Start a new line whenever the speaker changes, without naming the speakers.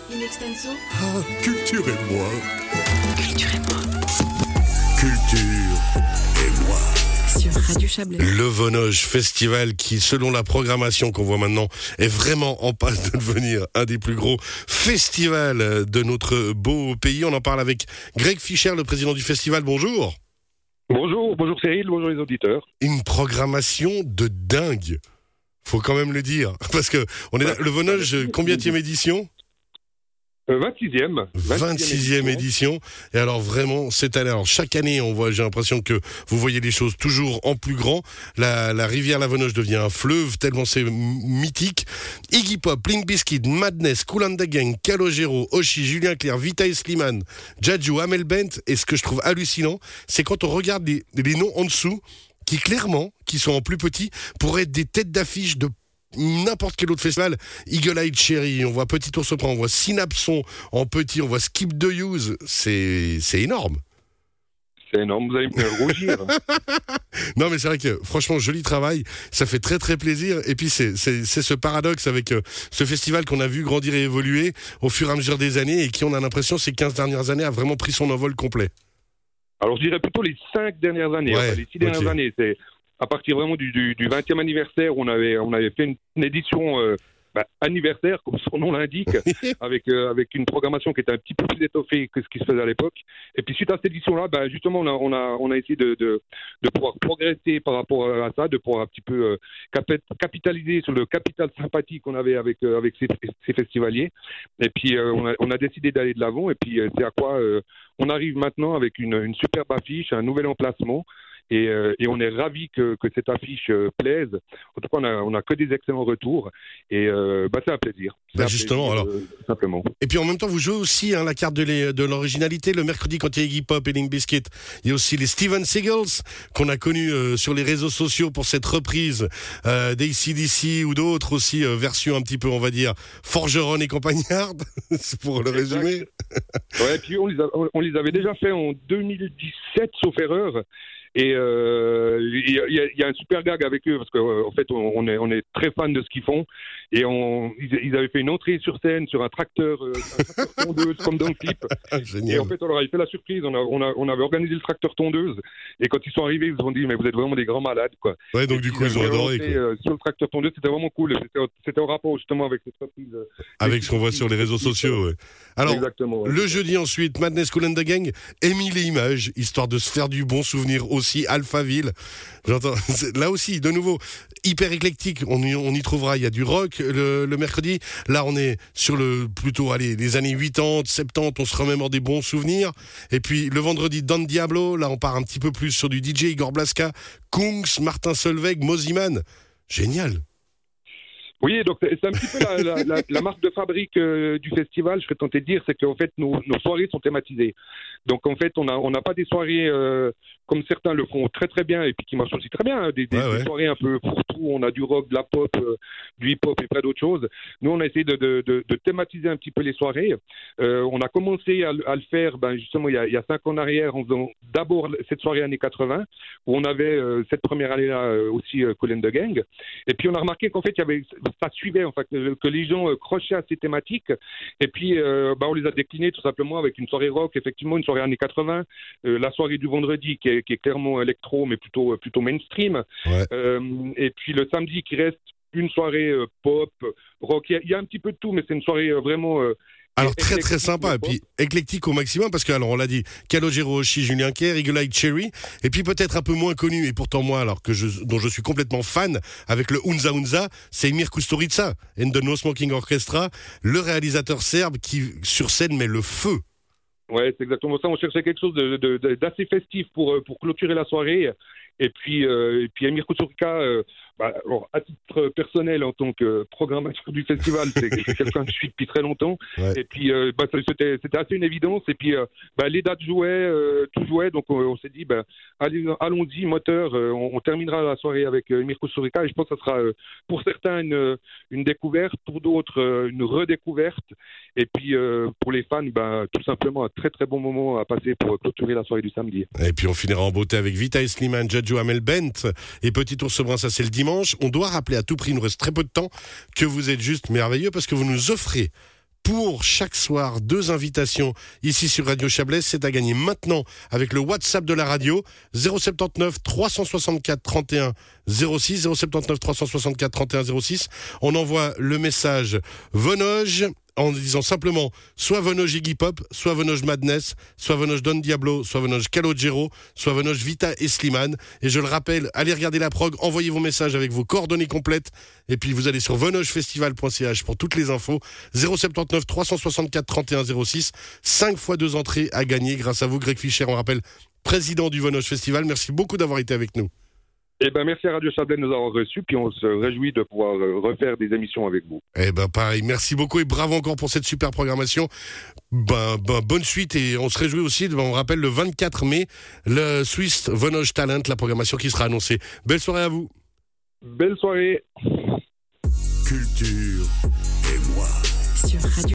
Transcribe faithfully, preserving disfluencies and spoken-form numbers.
In extenso.
Ah, culturez-moi.
Culturez-moi.
Culture et moi.
Sur Radio Chablais.
Le Venoge Festival qui, selon la programmation qu'on voit maintenant, est vraiment en passe de devenir un des plus gros festivals de notre beau pays. On en parle avec Greg Fischer, le président du festival. Bonjour.
Bonjour, bonjour Cyril, bonjour les auditeurs.
Une programmation de dingue. Faut quand même le dire. Parce que on est là, le Venoge, combienième édition ?
Euh, vingt-sixième.
vingt-sixième édition. Et alors vraiment, cette année, alors chaque année, on voit, j'ai l'impression que vous voyez les choses toujours en plus grand. La, la rivière la Venoge devient un fleuve, tellement c'est m- mythique. Iggy Pop, Limp Bizkit, Madness, Kool and the Gang, Calogero, Oshi, Julien Clerc, Vitaly Slimane, Jaju, Amel Bent. Et ce que je trouve hallucinant, c'est quand on regarde les, les noms en dessous, qui clairement, qui sont en plus petits, pourraient être des têtes d'affiche de n'importe quel autre festival. Eagle Eye Cherry, on voit Petit Ours Plant, on voit Synapson en petit, on voit Skip the Use, c'est, c'est énorme.
C'est énorme, vous allez me faire rougir.
Non mais c'est vrai que franchement joli travail, ça fait très très plaisir et puis c'est, c'est, c'est ce paradoxe avec euh, ce festival qu'on a vu grandir et évoluer au fur et à mesure des années et qui on a l'impression ces quinze dernières années a vraiment pris son envol complet.
Alors je dirais plutôt les cinq dernières années,
Ouais,
enfin, les six dernières
okay.
années, c'est à partir vraiment du, du, du vingtième anniversaire, on avait, on avait fait une, une édition euh, bah, anniversaire, comme son nom l'indique, avec, euh, avec une programmation qui était un petit peu plus étoffée que ce qui se faisait à l'époque. Et puis suite à cette édition-là, bah, justement, on a, on, a, on a essayé de, de, de pouvoir progresser par rapport à ça, de pouvoir un petit peu euh, cap- capitaliser sur le capital sympathie qu'on avait avec, euh, avec ces, ces festivaliers. Et puis euh, on, a, on a décidé d'aller de l'avant, et puis euh, c'est à quoi euh, on arrive maintenant avec une, une superbe affiche, un nouvel emplacement. Et, euh, et on est ravis que, que cette affiche euh, plaise. En tout cas, on a, on a que des excellents retours. Et euh, bah, c'est un plaisir. C'est
Bah
un
justement,
plaisir,
alors.
euh, simplement.
Et puis en même temps, vous jouez aussi hein, la carte de, les, de l'originalité. Le mercredi, quand il y a Iggy Pop et Limp Bizkit, il y a aussi les Steven Seagals, qu'on a connus euh, sur les réseaux sociaux pour cette reprise euh, d'A C D C ou d'autres aussi, euh, versions un petit peu, on va dire, forgeronne et compagnarde, c'est pour le
Exact.
résumer.
Ouais, et puis on les, a, on les avait déjà fait en deux mille dix-sept, sauf erreur. Et il euh, y, y, y a un super gag avec eux parce qu'en en fait on, on, est, on est très fan de ce qu'ils font et on, ils, ils avaient fait une entrée sur scène sur un tracteur, euh, un tracteur tondeuse comme dans le clip.
Génial.
Et en fait on leur avait fait la surprise, on, a, on, a, on avait organisé le tracteur tondeuse et quand ils sont arrivés ils se sont dit mais vous êtes vraiment des grands malades quoi.
Ouais, donc
et
du coup ils ont adoré quoi.
Euh, sur le tracteur tondeuse c'était vraiment cool, c'était, c'était au rapport justement avec cette surprise. Euh,
Avec ce qu'on voit sur les réseaux sociaux. Ouais. Alors
exactement, ouais.
Le jeudi ensuite, Madness, Kool and the Gang, Émile et Images, histoire de se faire du bon souvenir aussi, Alphaville. J'entends, là aussi, de nouveau, hyper éclectique, on y, on y trouvera, il y a du rock le, le mercredi, là on est sur le, plutôt, allez, les années quatre-vingt-dix, soixante-dix, on se remémore des bons souvenirs, et puis le vendredi, Don Diablo, là on part un petit peu plus sur du D J, Igor Blaska, Kungs, Martin Solveig, Moziman, génial.
Oui, donc c'est un petit peu la, la, la, la marque de fabrique euh, du festival, je serais tenté de dire, c'est qu'en fait nos, nos soirées sont thématisées. Donc en fait on n'a on a pas des soirées euh, comme certains le font très très bien et puis qui marchent aussi très bien, hein, des, des,
ouais, ouais.
des soirées un peu pour tout, on a du rock, de la pop, euh, du hip-hop et plein d'autres choses. Nous on a essayé de, de, de, de thématiser un petit peu les soirées. Euh, on a commencé à, à le faire ben, justement il y, a, il y a cinq ans en arrière en faisant d'abord cette soirée années quatre-vingts où on avait euh, cette première année-là euh, aussi euh, Kool and the Gang. Et puis on a remarqué qu'en fait il y avait ça suivait en fait que, que les gens euh, crochaient à ces thématiques et puis euh, bah, on les a déclinés tout simplement avec une soirée rock, effectivement une soirée années quatre-vingts, euh, la soirée du vendredi qui est, qui est clairement électro mais plutôt, plutôt mainstream,
Ouais.
euh, et puis le samedi qui reste une soirée euh, pop, rock, il y, a, il y a un petit peu de tout mais c'est une soirée euh, vraiment... Euh,
Alors très très sympa et puis éclectique au maximum parce que alors on l'a dit Calogero, Oshi, Julien Clerc, Eagle Eye Cherry et puis peut-être un peu moins connu et pourtant moi alors que je dont je suis complètement fan avec le Unza Unza, c'est Emir Kusturica and the No Smoking Orchestra, le réalisateur serbe qui sur scène met le feu.
Ouais, c'est exactement ça. On cherchait quelque chose de, de, de, d'assez festif pour, pour clôturer la soirée. Et puis, euh, et puis Emir Kusturica, euh, bah, alors, à titre personnel, en tant que programmateur du festival, c'est, c'est quelqu'un que je suis depuis très longtemps. Ouais. Et puis, euh, bah, c'était, c'était assez une évidence. Et puis, euh, bah, les dates jouaient, euh, tout jouait. Donc, on, on s'est dit, bah, allez, allons-y, moteur. Euh, on, on terminera la soirée avec euh, Emir Kusturica. Et je pense que ça sera, euh, pour certains, une, une découverte, pour d'autres, euh, une redécouverte. Et puis, euh, pour les fans, bah, tout simplement, un très, très bon moment à passer pour clôturer la soirée du samedi.
Et puis, on finira en beauté avec Vitaly Slimane, Jaju, Amel Bent et Petit Ours Brun, ça c'est le dimanche. On doit rappeler à tout prix, il nous reste très peu de temps, que vous êtes juste merveilleux parce que vous nous offrez pour chaque soir deux invitations ici sur Radio Chablais. C'est à gagner maintenant avec le WhatsApp de la radio zéro sept neuf trois cent soixante-quatre trente et un zéro six zéro sept neuf trois cent soixante-quatre trente et un zéro six. On envoie le message Venoge en disant simplement soit Venoge Iggy Pop, soit Venoge Madness, soit Venoge Don Diablo, soit Venoge Calogero, soit Venoge Vita et Slimane. Et je le rappelle, allez regarder la prog, envoyez vos messages avec vos coordonnées complètes et puis vous allez sur venogefestival point c h pour toutes les infos. zéro sept neuf trois cent soixante-quatre trente et un zéro six. cinq fois deux entrées à gagner grâce à vous, Greg Fischer, on rappelle, président du Venoge Festival. Merci beaucoup d'avoir été avec nous.
Eh ben, merci à Radio Chablais de nous avoir reçus, puis on se réjouit de pouvoir refaire des émissions avec vous.
Eh ben, pareil, merci beaucoup et bravo encore pour cette super programmation. Ben, ben, bonne suite et on se réjouit aussi, ben, on rappelle le vingt-quatre mai, le Swiss Venoge Talent, la programmation qui sera annoncée. Belle soirée à vous.
Belle soirée.
Culture et moi.
Sur Radio